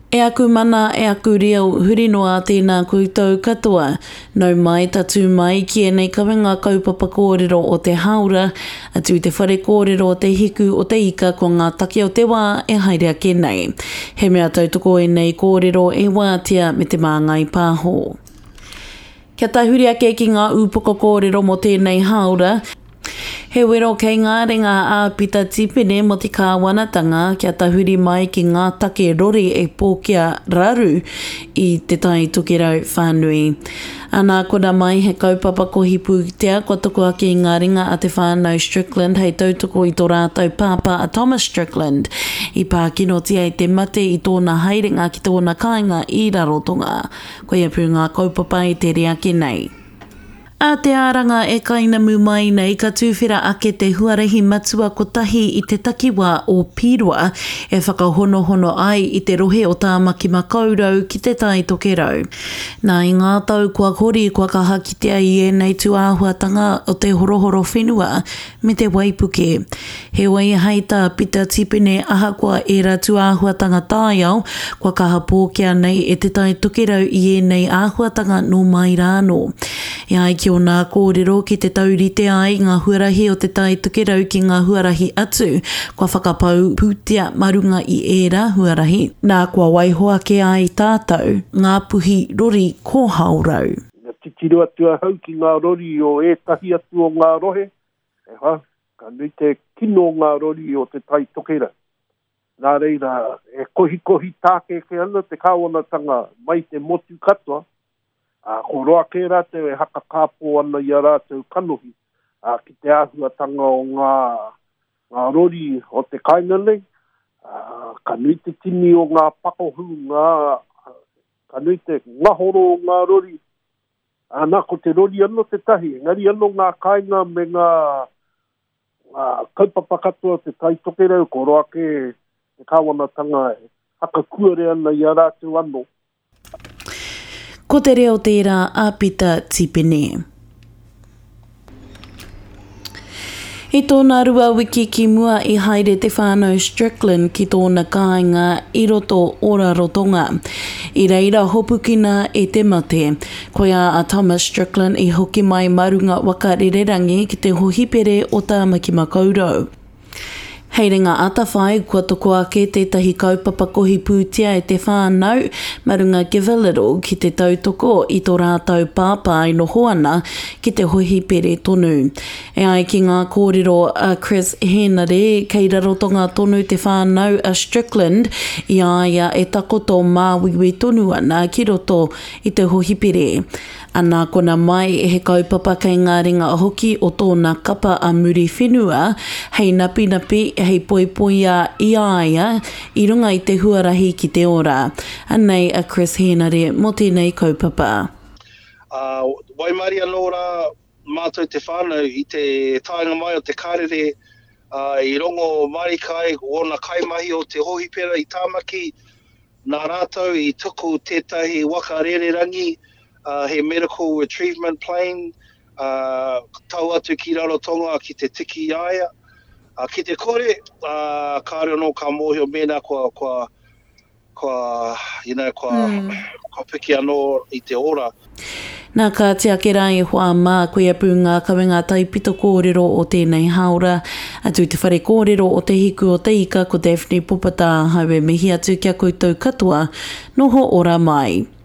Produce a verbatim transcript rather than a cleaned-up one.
E aku mana e aku reo huri noa tēnā koutou katoa. Nau mai tatu mai ki e nei kawenga kaupapa kōrero o te haura, atu te whare kōrero o te hiku o te ika ko ngā take o te wā e haere ake nei. He mea tautoko e nei kōrero e wātia me te māngai pāho. Kia tahuri ake ki ngā upoko kōrero mo tēnei haura, he wero kei ngā ringa āpita tipene mo te kāwanatanga kia tahuri mai ki ngā take rori e pōkia raru i te tai tukerau whānui. Anā kona mai he kaupapa kohi pūtea kua toko ake i ngā ringa a te whānau Strickland hei tautoko i tō rātou pāpā a Thomas Strickland i pākino tia i te mate i tōna haerenga ki tōna kāinga i rarotonga. Koe apu ngā kaupapa i te rea ke nei. A te āranga e kainamu mai nei ka tūwhera ake te huarahi matua kotahi i te takiwā o Pīroa e whakahonohono ai i te rohe o tāmaki makaurau ki te tai tokerau. Nā i ngā tau kua kori kua kaha kitea i e nei tu āhuatanga o te horohoro whenua me te waipuke. He wai haita pita tipene aha kua e ra tu āhuatanga tāiau kua kaha pōkia nei e te tai tokerau i e nei āhuatanga no mai rāno. E ai ki o nā kōrero ki te taurite ai ngā huarahi o te tai tukerau ki ngā huarahi atu, kua whakapau pūtea marunga i ērā huarahi. Nā kua waihoa ke ai tātou, ngā puhi rori ko haurau. Nga titiro atu hau ki ngā rori o e tahi atu o ngā rohe, e ha, ka nui te kino ngā rori o te tai tukerau. Nā reira, e kohi kohi tāke ke ana te kāwanatanga mai te motu katoa, a ko roa ke rātou e haka kāpō ana i a rātou kanohi a ki te āhuatanga o ngā, ngā rori o te kainga nei, a, ka nui te tini o ngā pakohu, ngā, ka nui te ngahoro o ngā rori, a nā ko te rori ano te tahi, ngari ano ngā kainga me ngā, ngā kaupapa katoa te tai tokerau, ko roa ke te kāwanatanga e haka kuare ana i a rātou ano. Ko te reo tērā āpita tipene. I tōna rua wiki ki mua i haere te whānau Strickland ki tōna kāinga i roto ora rotonga. I reira hopukina e te mate, koia a Thomas Strickland i hoki mai marunga wakarererangi ki te hohipere o tāmaki makaurau. Hei ringa atawhai kua toko ake tētahi kaupapa kohi pūtea e te whānau marunga Give a Little ki te tautoko i tō rātau pāpā i noho ana ki te hohi pere tonu. E ai ki ngā kōrero a Chris Henare kei rarotonga tonu te whānau a Strickland i aia e takoto māwiwi tonu ana ki roto i te hohi pere. Anā kona mai e he kaupapa kei ngā ringa hoki o tōna kapa a muri whenua, hei napi napi, hei poi poi a i aia, i runga i te huarahi ki te ora. Anei a Chris Henare mo tēnei kaupapa. Uh, wai mari anō rā mātou te whānau i te tāinga mai o te kārere uh, i rongo marikai o na kaimahi o te hohipera i tāmaki, nā rātou i tuku tētahi waka rererangi, Uh, he medical retrievement plane, uh, tau atu ki Rarotonga ki te tiki aia. Uh, ki te kore, uh, kāre no ka mōhio mena kua, kua, kua, you know, kua, mm. kua piki anō i te ora. Nā ka te akera i hoa mā koe apu ngā kawenga taipito kōrero o tēnei haura, atu te whare kōrero o te hiku o te ika ko Daphne Popata haue mihi atu kia koutou katoa, noho ora mai.